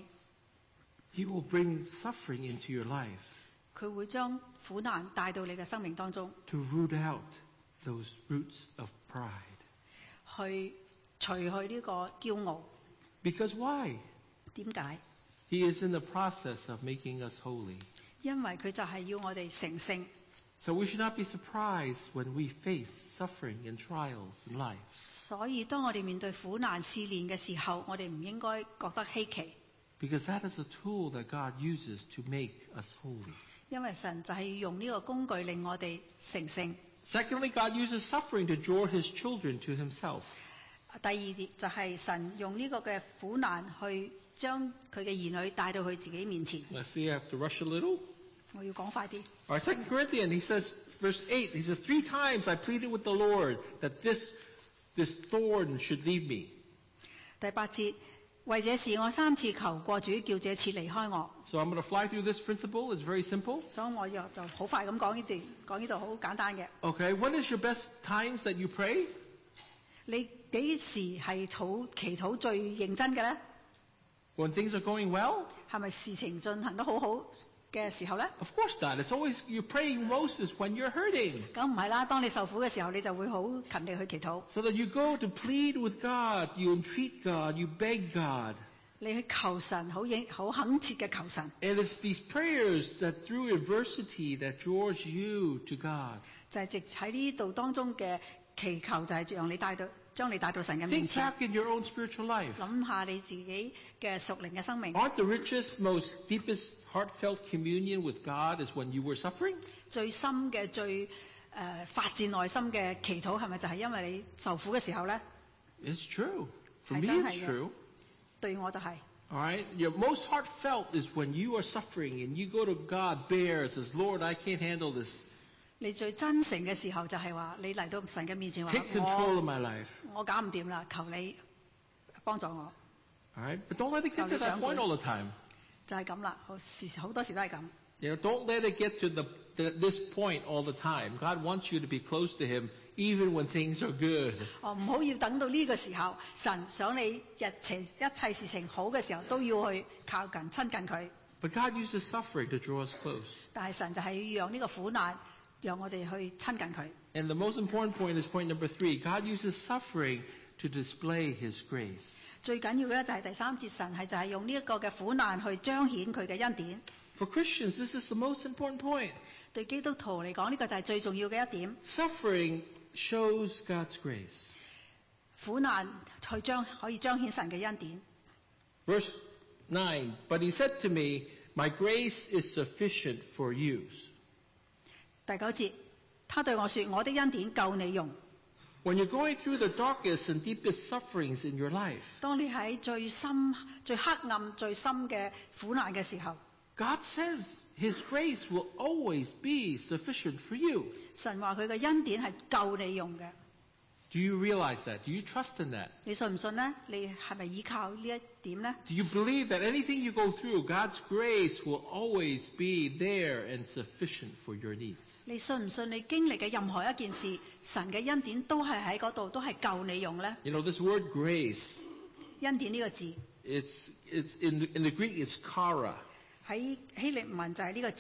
He will bring suffering into your life 佢會將苦難帶到你嘅生命當中， to root out those roots of pride. 去除去呢個驕傲。 Because why? 點解？ He is in the process of making us holy. 因為佢就係要我哋成聖。 So we should not be surprised when we face suffering and trials in life. 所以當我哋面對苦難試煉嘅時候，我哋唔應該覺得稀奇， Because that is a tool that God uses to make us holy. 因為神就係要用呢個工具令我哋成聖。 Secondly, God uses suffering to draw His children to Himself. 第二點就係神用呢個嘅苦難去將佢嘅兒女帶到佢自己面前。 Let's see, I have to rush a little. 我要講快啲。 All right, Second Corinthians, he says, verse eight, he says, three times I pleaded with the Lord that this, this thorn should leave me. 第八節，為這事我三次求過主，叫這次離開我。 So I'm going to fly through this principle. It's very simple. 所以我又就好快咁講呢段，講呢度好簡單嘅。 Okay, when is your best times that you pray? 你幾時係禱祈禱最認真嘅呢？ When things are going well? 係咪事情進行得好好嘅時候呢？ Of course not. It's always, you're praying most is when you're hurting. 咁唔係啦，當你受苦嘅時候，你就會好勤力去祈禱。 So that you go to plead with God, you entreat God, you beg God. 你去求神，好應好懇切嘅求神。 And it's these prayers that through adversity that draws you to God. 就係直喺呢度當中嘅祈求，就係讓你帶到將你帶到神嘅面 Think 前。 back in your own spiritual life. 諗下你自己嘅屬靈嘅生命。 Aren't the richest, most deepest, heartfelt communion with God is when you were suffering? 最深嘅最誒、呃、發自內心嘅祈禱係咪就係因為你受苦嘅時候呢？ It's true. For 係 me, 真 it's 係嘅。 true. 對我就係、 All right? Your most heartfelt is when you are suffering and you go to God bare and says, Lord, I can't handle this. 你最真誠嘅時候就係話你嚟到神嘅面前話 Take control of 我 my life. 我搞唔掂啦，求你幫助我， All right? But don't let it get to that point all the time. 就係咁啦。好時好多時都係咁。 You know, don't let it get to the, the, this point all the time. God wants you to be close to Him even when things are good. 哦，唔好要等到呢個時候，神想你日情一切事情好嘅時候都要去靠近親近佢。 But God uses suffering to draw us close. 但係神就係要讓呢個苦難，讓我哋去親近佢。 And the most important point is point number three. God uses suffering to display His grace. 最緊要嘅咧就係第三節，神係就係用呢一個嘅苦難去彰顯佢嘅恩典。 For Christians, this is the most important point. 對基督徒嚟講，呢、這個就係最重要嘅一點。 Suffering shows God's grace. 苦難去彰可以彰顯神嘅恩典。 Verse nine, but He said to me, my grace is sufficient for you. 第九節，他對我說：我的恩典夠你用。 When you're going through the darkest and deepest sufferings in your life, 當你喺最深、最黑暗、最深嘅苦難嘅時候， God says His grace will always be sufficient for you. 神話佢嘅恩典係夠你用嘅。 Do you realize that? Do you trust in that? 你信唔信呢？你係咪依靠呢一點呢？ Do you believe that anything you go through, God's grace will always be there and sufficient for your needs? 你信唔信你經歷嘅任何一件事，神嘅恩典都係喺嗰度，都係夠你用呢？ You know, this word grace, 恩典呢個字 it's, it's in, the, in the Greek, it's kara. 喺希臘文就係呢個字。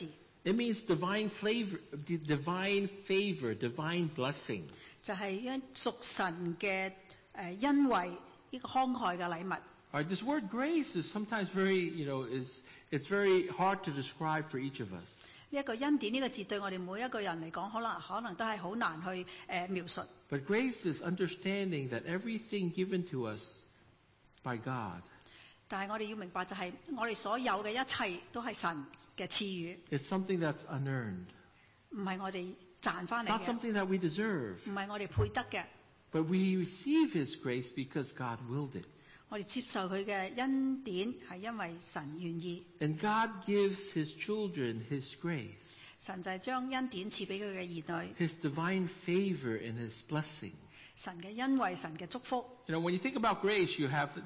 It means divine flavor, divine favor, divine blessing. 就係因屬神嘅誒恩惠呢個慷慨嘅禮物。 All right, this word grace is sometimes very, you know, is it's very hard to describe for each of us. 呢一個恩典呢個字對我哋每一個人嚟講，可能可能都係好難去誒、呃、描述。 But grace is understanding that everything given to us by God. 但係我哋要明白就係我哋所有嘅一切都係神嘅賜予， It's something that's unearned. 唔係我哋賺翻 It's 嚟 not 嘅， something that we deserve. 唔係我哋配得嘅。 But we receive His grace because God willed it. 我哋接受佢嘅恩典係因為神願意， And God gives His children His grace, 神就係將恩典賜俾佢嘅兒女， His divine favor and His blessing. 神嘅恩惠、神嘅祝福。 You know, when you think about grace, you have a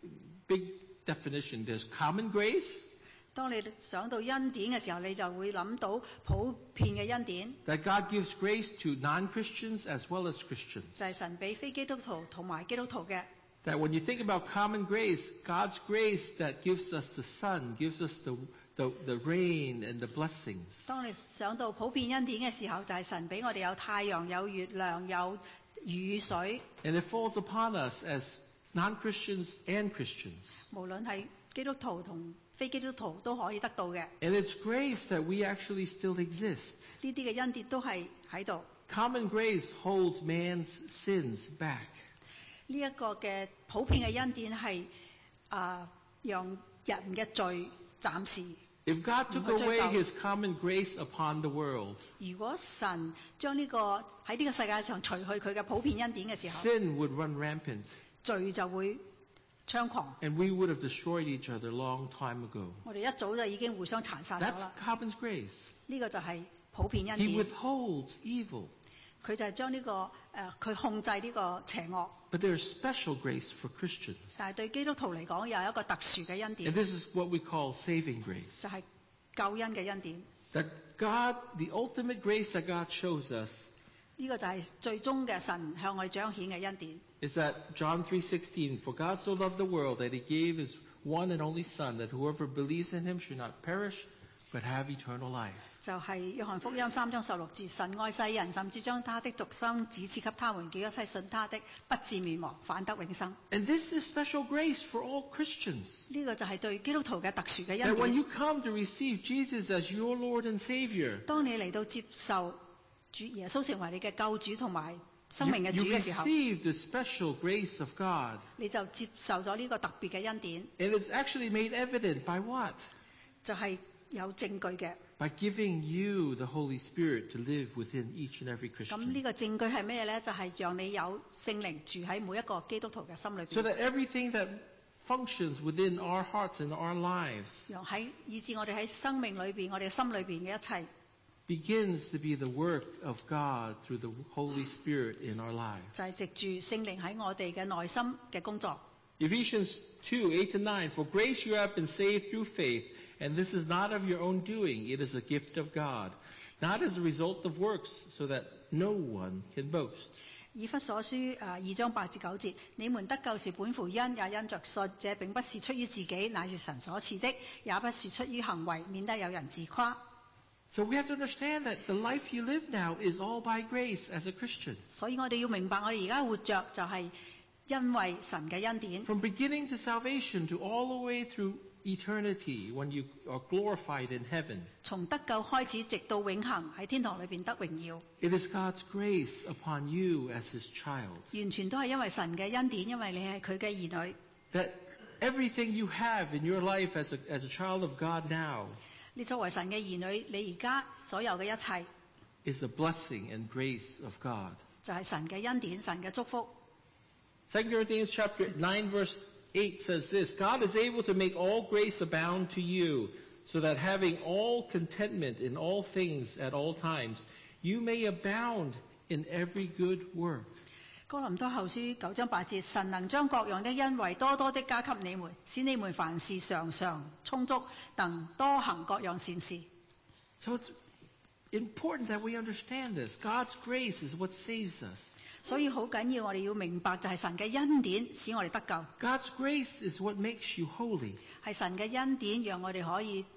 big definition. There's common grace, 當你想到恩典嘅時候，你就會諗到普遍嘅恩典， that God gives grace to non-Christians as well as Christians. 就係神俾非基督徒同埋基督徒嘅。 That when you think about common grace, God's grace that gives us the sun, gives us the, the, the rain and the blessings. 當你想到普遍恩典嘅時候，就係神俾我哋有太陽、有月亮、有雨水， And it falls upon us as non-Christians and Christians. 無論係基督徒同非基督徒都可以得到嘅。 And it's grace that we actually still exist. 呢啲嘅恩典都係喺度。 Common grace holds man's sins back. 呢一個嘅普遍嘅恩典係啊，讓人嘅罪暫時。 If God took away His common grace upon the world, 如果神將呢、個喺呢個世界上除去佢嘅普遍恩典嘅時候， sin would run rampant, 罪就會猖狂。 and we would have destroyed each other a long time ago. 我哋一早就已經互相殘殺咗 That's 啦。 common grace. 呢、個就係普遍恩 He 典。 withholds evil. 佢就係將呢個誒，佢、控制呢個邪惡。 But there's special grace for Christians. 但係對基督徒嚟講，有一個特殊嘅恩 And 典， this is what we call saving grace. 就係救恩嘅恩典。 That God, the ultimate grace that God shows us, 呢、個就係最終嘅神向我哋彰顯嘅恩典。 is that John three sixteen, for God so loved the world that He gave His one and only Son, that whoever believes in Him should not perish, but have eternal life. 就係約翰福音三章十六節，神愛世人，甚至將他的獨生子賜給他們，叫一切信他的，不至滅亡，反得永生。 And this is special grace for all Christians. 呢、個就係對基督徒嘅特殊嘅 That 恩 when 典。 you come to receive Jesus as your Lord and Savior, 當你嚟到接受主耶穌成為你嘅救主同埋生 you, 命嘅 you 主嘅時候， receive the special grace of God. 你就接受咗呢個特別嘅恩典， And it's actually made evident by what? 就係、有證據嘅。 By giving you the Holy Spirit to live within each and every 咁呢 Christian. 個證據係咩呢？就係、讓你有聖靈住喺每一個基督徒嘅心裏 So 邊， that everything that functions within our hearts and our lives 讓喺以致我哋喺生命裏邊、我哋嘅心裏邊嘅一切， begins to be the work of God through the Holy Spirit in our lives. 就係藉住聖靈喺我哋嘅內心嘅工作。 Ephesians two, eight to nine, for grace you have been saved through faith, and this is not of your own doing, it is a gift of God, not as a result of works, so that no one can boast. 以弗所書誒二章八至九節，你們得救是本乎恩，也因着信，這並不是出於自己，乃是神所賜的，也不是出於行為，免得有人自誇。 So we have to understand that the life you live now is all by grace as a Christian. 所以我哋要明白，我哋而家活着就係因為神嘅恩典， From beginning to salvation to all the way through eternity when you are glorified in heaven. 從得救開始，直到永恆喺天堂裏邊得榮耀， It is God's grace upon you as His child. 完全都係因為神嘅恩典，因為你係佢嘅兒女。 That everything you have in your life as a, as a child of God now 你作為神嘅兒女，你而家所有嘅一切 is the blessing and grace of God. 就係神嘅恩典、神嘅祝福。 Second Corinthians chapter nine verse eight says this, God is able to make all grace abound to you, so that having all contentment in all things at all times, you may abound in every good work. 哥林多後書九章八節，神能將各樣的恩惠多多的加給你們，使你們凡事常常充足，能多行各樣善事。 So it's important that we understand this. God's grace is what saves us. 所以好緊要，我哋要明白就係神嘅恩典使我哋得救， God's grace is what makes you holy. 係神嘅恩典讓我哋可以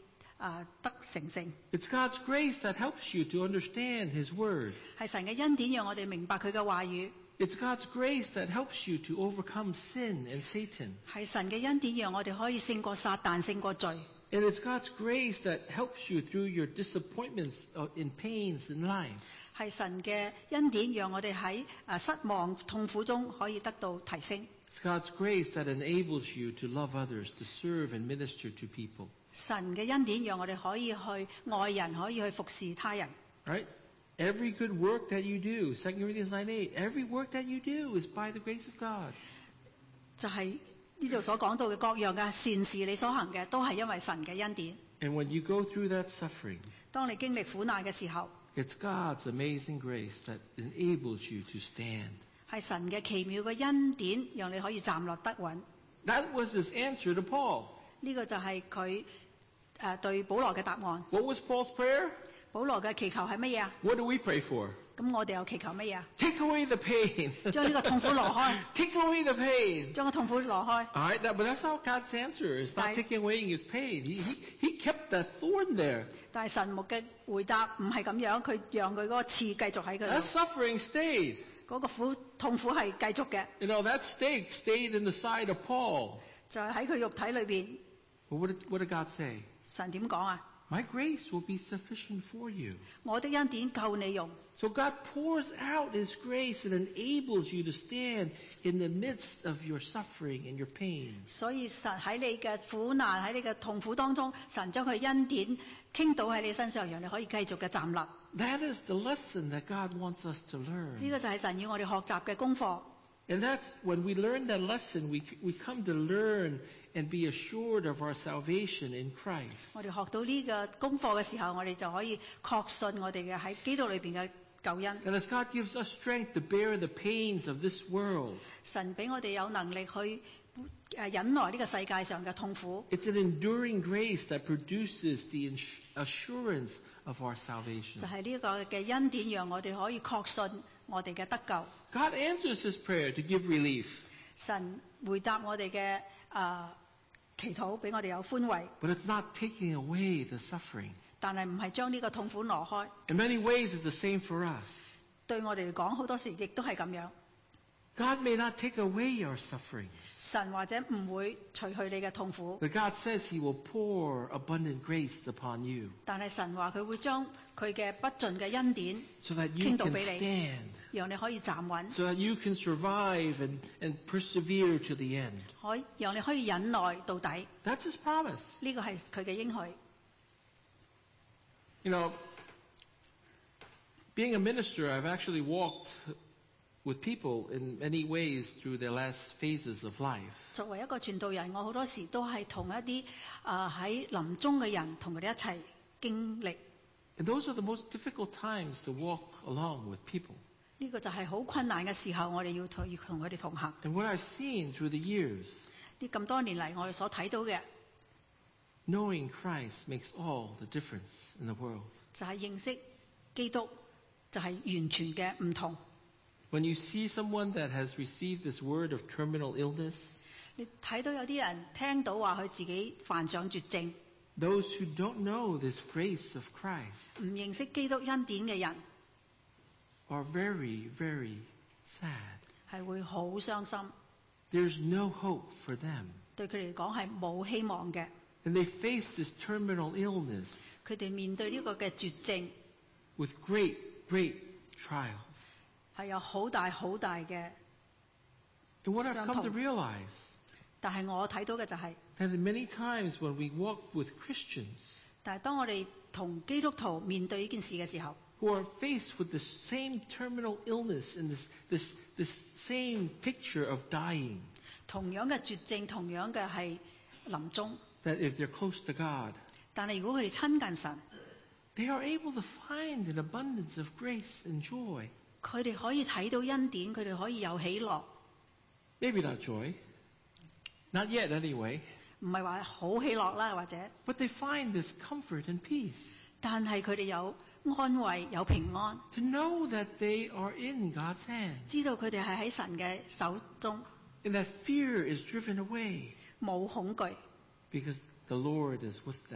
啊得成聖。 It's God's grace that helps you to understand His Word. 係神嘅恩典讓我哋明白佢嘅話語。 It's God's grace that helps you to overcome sin and Satan. 係神嘅恩典讓我哋可以勝過撒旦，勝過罪。 And it's God's grace that helps you through your disappointments and pains in life. 係神嘅恩典讓我哋喺誒失望、痛苦中可以得到提升。 It's God's grace that enables you to love others, to serve and minister to people. 神嘅恩典讓我哋可以去愛人，可以去服侍他人。 Right? Every good work that you do, Second Corinthians nine eight, every work that you do is by the grace of God. 就係呢度所講到嘅各樣嘅善事，你所行嘅都係因為神嘅恩典。 And when you go through that suffering, 當你經歷苦難嘅時候， it's God's amazing grace that enables you to stand. 係神嘅奇妙嘅恩典，讓你可以站立得穩。 That was his answer to Paul. 呢個就係佢誒對保羅嘅答案。 What was Paul's prayer? 保羅嘅祈求係乜嘢啊？ What do we pray for? 咁我哋又祈求乜嘢啊？ Take away the pain. 將呢個痛苦挪開， Take away the pain. 將個痛苦挪開。 All right, that, but that's not God's answer. It's not Right. taking away his pain. He, he, he kept that thorn there. 但係神目嘅回答唔係咁樣，佢讓佢嗰個刺繼續喺佢 That 度， suffering stayed. 嗰個苦痛苦係繼續嘅， You know, that stake stayed in the side of Paul. 就係喺佢肉體裏邊。 But what did, what did God say? 神點講啊？ My grace will be sufficient for you. 我的恩典夠你用。 So God pours out his grace and enables you to stand in the midst of your suffering and your pain. 所以神喺你嘅苦難，喺你嘅痛苦當中，神將佢恩典傾倒喺你身上，讓你可以繼續嘅站立。呢 That is the lesson that God wants us to learn. 個就係神要我哋學習嘅功課。 And that's when we learn that lesson, we, we come to learn and be assured of our salvation in Christ. 我哋學到呢個功課嘅時候，我哋就可以確信我哋嘅喺基督裏邊嘅救恩。 And as God gives us strength to bear the pains of this world, 神俾我哋有能力去誒忍耐呢個世界上嘅痛苦。 it's an enduring grace that produces the ins- assurance of our 就 salvation. 係呢個嘅恩典，讓我哋可以確信我哋嘅得救。 God answers his prayer to give relief. 神回答我哋嘅誒祈禱，俾我哋有寬慰， But it's not taking away the suffering. 但係唔係將呢個痛苦挪開。 In many ways, it's the same for us. 對我哋嚟講，好多時亦都係咁樣。 God may not take away our sufferings, 神或者唔會除去你嘅痛苦， but God says he will pour abundant grace upon you 但係神話佢會將佢嘅不盡嘅恩典 so that you 傾倒 can 俾你， stand, 讓你可以站穩， so that you can survive and, and persevere to the end. 可以讓你可以忍耐到底。 That's his promise. 呢個係佢嘅應許。 You know, being a minister, I've actually walked with people in many ways through their last phases of life. 作為一個傳道人，我好多時都係同一啲啊喺臨終嘅人同佢哋一齊經歷。 And those are the most difficult times to walk along with people. 呢個就係好困難嘅時候，我哋要同要同佢哋同行。 And what I've seen through the years, 呢咁多年嚟，我哋所睇到嘅 knowing Christ makes all the difference in the world. 就係認識基督，就係完全嘅唔同。 When you see someone that has received this word of terminal illness, 你睇到有啲人聽到話佢自己患上絕症， those who don't know this grace of Christ 唔認識基督恩典嘅人， are very, very sad. 係會好傷心， There's no hope for them. 對佢哋嚟講係冇希望嘅。 And they face this terminal illness 佢哋面對呢個嘅絕症 with great, great trials. 係有好大好大嘅， And what I've come to Santo. realize, 但係我睇到嘅就係、 that in many times when we walk with Christians 但係當我哋同基督徒面對呢件事嘅時候， who are faced with the same terminal illness and this, this, this same picture of dying, 同樣嘅絕症，同樣嘅係臨終， that if they're close to God, 但係如果佢哋親近神， they are able to find an abundance of grace and joy. 佢哋可以睇到恩典，佢哋可以有喜樂， Maybe not joy, not yet anyway, 唔係話好喜樂啦，或者， but they find this comfort and peace 但係佢哋有安慰，有平安， to know that they are in God's hand 知道佢哋係喺神嘅手中， and that fear is driven away 冇恐懼， because the Lord is with them.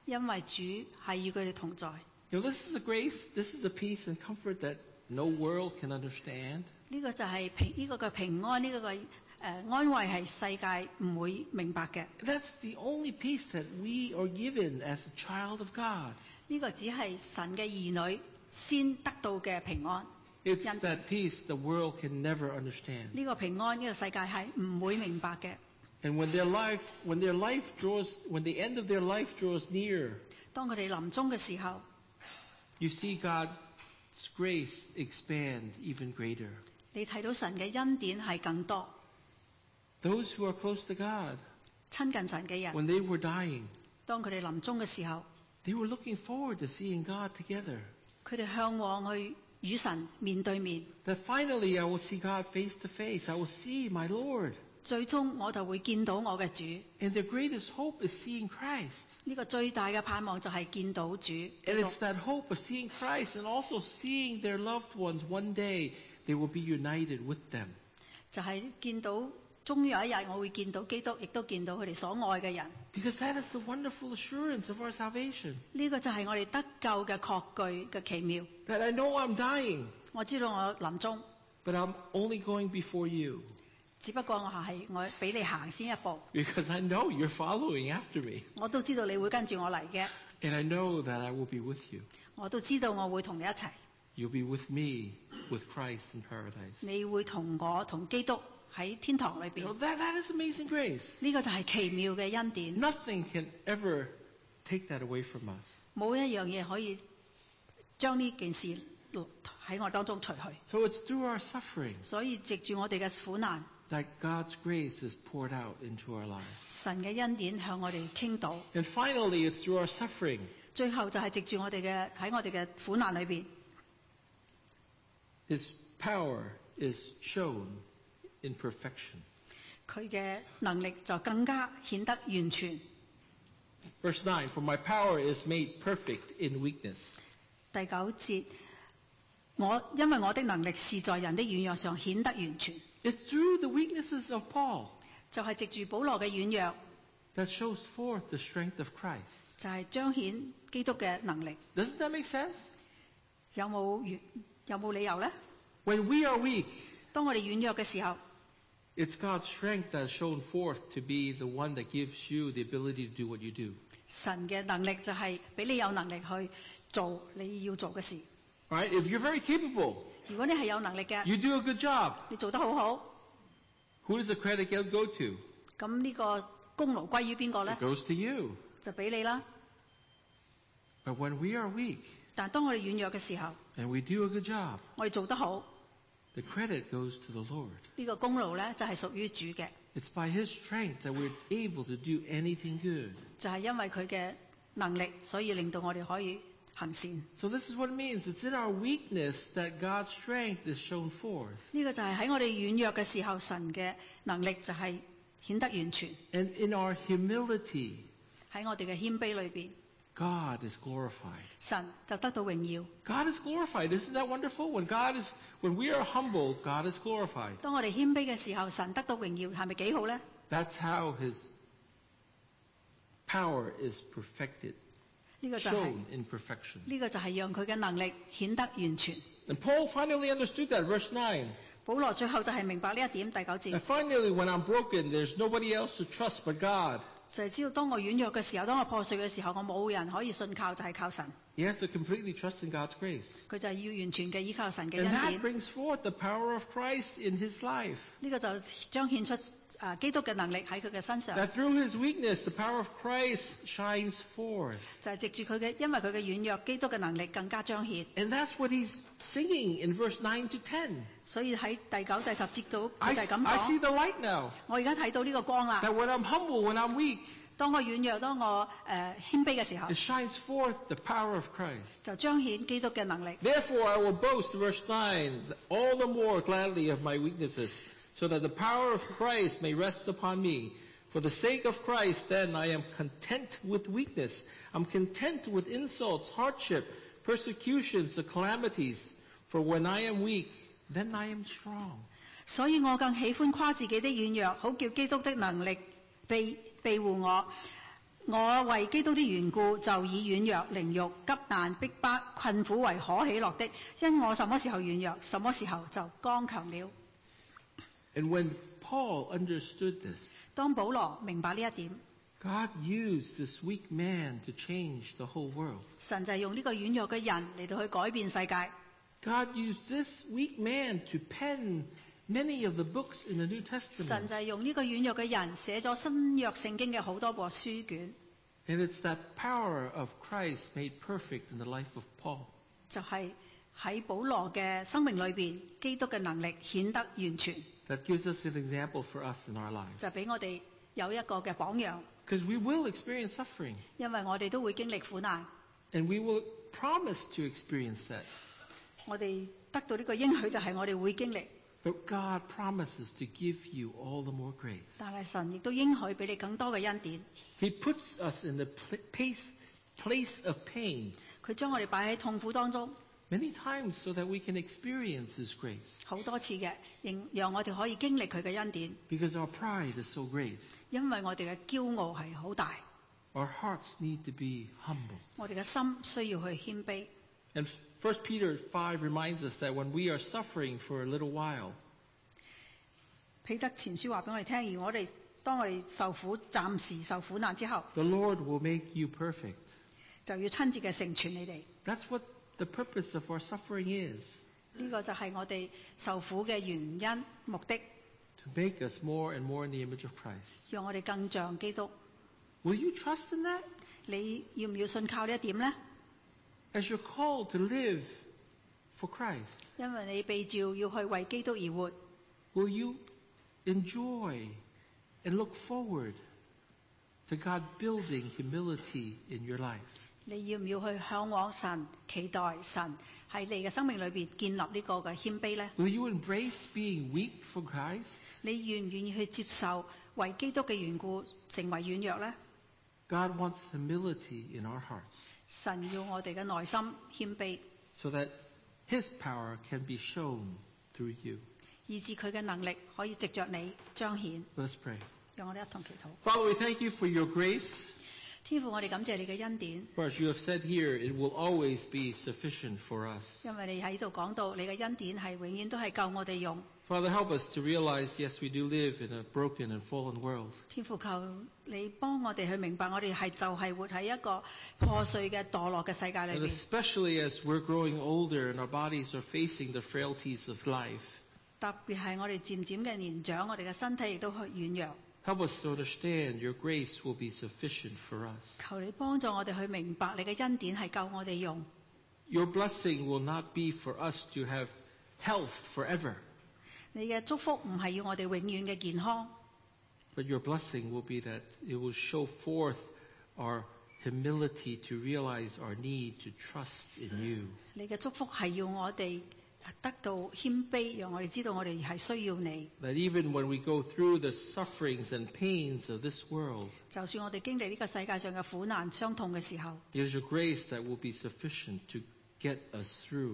因為主係與佢哋同在。 You know, this is a grace, this is a peace and comfort that no world can understand. 呢個就係平呢、這個嘅平安，呢、這個嘅誒、呃、安慰係世界唔會明白嘅。 That's the only peace that we are given as a child of God. 呢個只係神嘅兒女先得到嘅平安。 It's that peace the world can never understand. 呢個平安，呢、這個世界係唔會明白嘅。 And when their life, when their life draws, when the end of their life draws near, 當佢哋臨終嘅時候， you see God's grace expand even greater. 你睇到神嘅恩典係更多。 Those who are close to God, 親近神嘅人， when they were dying, 當佢哋臨終嘅時候， they were looking forward to seeing God together. 佢哋向往去與神面對面。 That finally I will see God face to face. I will see my Lord. 最終我就會見到我嘅主。 And their greatest hope is seeing Christ. 呢個最大嘅盼望就係見到主。 And it's that hope of seeing Christ and also seeing their loved ones one day they will be united with them. 就係見到終有一日我會見到基督，亦都見到佢哋所愛嘅人。 Because that is the wonderful assurance of our salvation. 呢個就係我哋得救嘅確據嘅奇妙。 That I know I'm dying, 我知道我臨終， but I'm only going before you. 只不過我係我俾你行先一步。 Because I know you're following after me. 我都知道你會跟住我嚟嘅， And I know that I will be with you. 我都知道我會同你一齊。 You'll be with me, with Christ in paradise. 你會同我同基督喺天堂裏 You know, 邊。 that, that is amazing grace. 呢個就係奇妙嘅恩典， Nothing can ever take that away from us. 冇一樣嘢可以將呢件事喺我當中除去。 So it's through our suffering 所以藉住我哋嘅苦難， that God's grace is poured out into our lives. 神嘅恩典向我哋傾倒。 And finally, it's through our suffering 最後就係藉住我哋嘅喺我哋嘅苦難裏邊， His power is shown in perfection. 佢嘅能力就更加顯得完全。 Verse nine, for my power is made perfect in weakness. 第九節，我因為我的能力是在人的軟弱上顯得完全， It's through the weaknesses of Paul 就係藉住保羅嘅軟弱， that shows forth the strength of Christ. 就係彰顯基督嘅能力。 Doesn't that make sense? 有冇原有冇理由呢？ When we are weak, 當我哋軟弱嘅時候， it's God's strength that is shown forth to be the one that gives you the ability to do what you do. 神嘅能力就係俾你有能力去做你要做嘅事。 Right? If you're very capable, 如果你係有能力嘅， you do a good job, 你做得好好， who does the credit go to? 咁呢個功勞歸於邊個呢 It？ goes to you. 就俾你啦。 But when we are weak 但當我哋軟弱嘅時候， and we do a good job, 我哋做得好， the credit goes to the Lord. 呢個功勞呢就係屬於主嘅， It's by His strength that we're able to do anything good. 就係因為佢嘅能力，所以令到我哋可以行善。 So this is what it means. It's in our weakness that God's strength is shown forth. 呢個就係喺我哋軟弱嘅時候，神嘅能力就係顯得完全。 And in our humility, 喺我哋嘅謙卑裏邊， God is glorified. 神就得到榮耀。 God is glorified. Isn't that wonderful? When God is, when we are humble, God is glorified. 當我哋謙卑嘅時候，神得到榮耀，係咪幾好呢？ That's how His power is perfected, 呢個就係 shown in perfection. 呢個就係讓佢嘅能力顯得完全。 And Paul finally understood that. Verse nine. 保羅最後就係明白呢一點，第九 And 節 finally, when I'm broken, there's nobody else to trust but God. 就係知道當我軟弱嘅時候，當我破碎嘅時候，我冇人可以信靠，就係靠神。 He has to completely trust in God's grace. 佢就係要完全嘅依靠神嘅 And 恩 that 典。 brings forth the power of Christ in his life. 呢個就彰顯出啊基督嘅能力喺佢嘅身上， That through his weakness, the power of Christ shines forth. 就係藉住佢嘅，因為佢嘅軟弱，基督嘅能力更加彰顯。 And that's what he's singing in verse nine to ten. 所以喺第九、第十節度， I, 佢就係咁 I see 講。 the light now. 我而家睇到呢個光啦。 That when I'm humble, when I'm weak, 當我軟弱，當我誒謙卑嘅時候， it shines forth the power of Christ. 就彰顯基督嘅能力。 Therefore I will boast, verse nine, all the more gladly of my weaknesses, so that the power of Christ may rest upon me. For the sake of Christ, then, I am content with weakness. I'm content with insults, hardship, persecutions, the calamities. For when I am weak, then I am strong. 所以我更喜歡誇自己的軟弱，好叫基督的能力庇庇護我。 我為基督的緣故，就以軟弱、凌辱、急難、逼迫、困苦為可喜樂的，因我什麼時候軟弱，什麼時候就剛強了。 And when Paul understood this, 當保羅明白呢一點， God used this weak man to change the whole world. 神就係用呢個軟弱嘅人嚟到去改變世界。 God used this weak man to pen many of the books in the New 神 Testament. 就係用呢個軟弱嘅人寫咗新約聖經嘅好多部書卷， And it's that power of Christ made perfect in the life of Paul. 就係喺保羅嘅生命裏邊，基督嘅能力顯得完全， That gives us an example for us in our lives. 就俾我哋有一個嘅榜樣。 Because we will experience suffering. 因為我哋都會經歷苦難， And we will promise to experience that. 我哋得到呢個應許就係我哋會經歷， But God promises to give you all the more grace. 但係神亦都應許俾你更多嘅恩典。 He puts us in the pl- place, place of pain 佢將我哋擺喺痛苦當中 many times so that we can experience His grace. 好多次嘅，讓讓我哋可以經歷佢嘅恩典， Because our pride is so great. 因為我哋嘅驕傲係好大， Our hearts need to be humble. 我哋嘅心需要去謙卑。 And First Peter five reminds us that when we are suffering for a little while, 彼得前書話俾我哋聽，而我哋當我哋受苦、暫時受苦難之後， the Lord will make you perfect. 就要親自嘅成全你哋。 That's what the purpose of our suffering is, 呢、個就係我哋受苦嘅原因、目的， to make us more and more in the image of Christ. 讓我哋更像基督。 Will you trust in that? 你要唔要信靠呢一點呢？ As you're called to live for Christ, 因為你被召要去為基督而活， will you enjoy and look forward to God building humility in your life? 你要唔要去向往神、期待神喺你嘅生命裏邊建立呢個嘅謙卑呢？ Will you embrace being weak for Christ? 你願唔願意去接受為基督嘅緣故成為軟弱呢？ God wants humility in our hearts 神要我哋嘅內心謙卑， so that His power can be shown through you. 以致佢嘅能力可以藉着你彰顯。 Let's pray. 讓我哋一同祈禱。 Father, we thank you for your grace. 天父，我哋感謝你嘅恩典， For as you have said here, it will always be sufficient for us. 因為你喺度講到你嘅恩典係永遠都係夠我哋用。 Father, help us to realize, yes, we do live in a broken and fallen world. 天父，求你幫我哋去明白，我哋係就係活喺一個破碎嘅墮落嘅世界裏 And 邊。 especially as we're growing older and our bodies are facing the frailties of life, 特別係我哋漸漸嘅年長，我哋嘅身體亦都去軟弱。 help us to understand your grace will be sufficient for us. 求你幫助我哋去明白你嘅恩典係夠我哋用。 Your blessing will not be for us to have health forever, 你嘅祝福唔係要我哋永遠嘅健康， but your blessing will be that it will show forth our humility to realize our need to trust in you. 你嘅祝福係要我哋得到謙卑，讓我哋知道我哋係需要你。 That even when we go through the sufferings and pains of this world, 就算我哋經歷呢個世界上嘅苦難、傷痛嘅時候， it is your grace that will be sufficient to get us through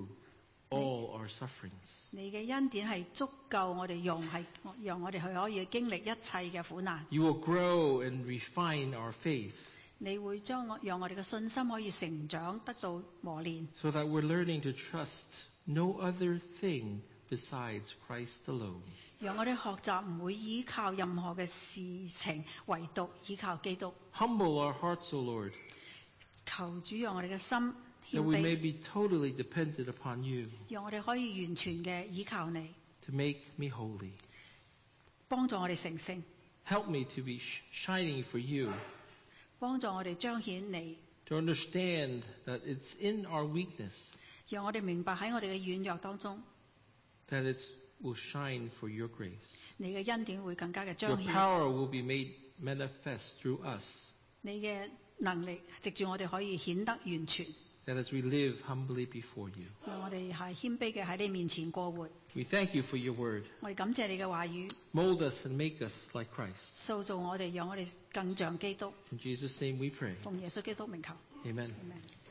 all our sufferings. 你嘅恩典係足夠我哋用，係讓我哋去可以經歷一切嘅苦難。 You will grow and refine our faith 你會將我讓我哋嘅信心可以成長，得到磨練， so that we're learning to trust no other thing besides Christ alone. 讓我哋學習唔會依靠任何嘅事情，唯獨依靠基督。 Humble our hearts, O Lord, 求主讓我哋嘅心 that 謙 we may 卑， be totally dependent upon you 讓我哋可以完全嘅依靠你， to make me holy. 幫助我哋成聖， Help me to be sh- shining for you, 幫助我哋彰顯你， to understand that it's in our weakness 讓我哋明白喺我哋嘅軟弱當中， that it will shine for your grace. 你嘅恩典會更加嘅 Your 彰顯， power will be made manifest through us, 你嘅能力藉住我哋可以顯得完全， that as we live humbly before you. 讓我哋係謙卑嘅喺你面前過活。 We thank you for your word. 我哋感謝你嘅話語， Mold us and make us like Christ. 塑造我哋，讓我哋更像基督。 In Jesus' name we pray. 奉耶穌基督名求 Amen. ，Amen。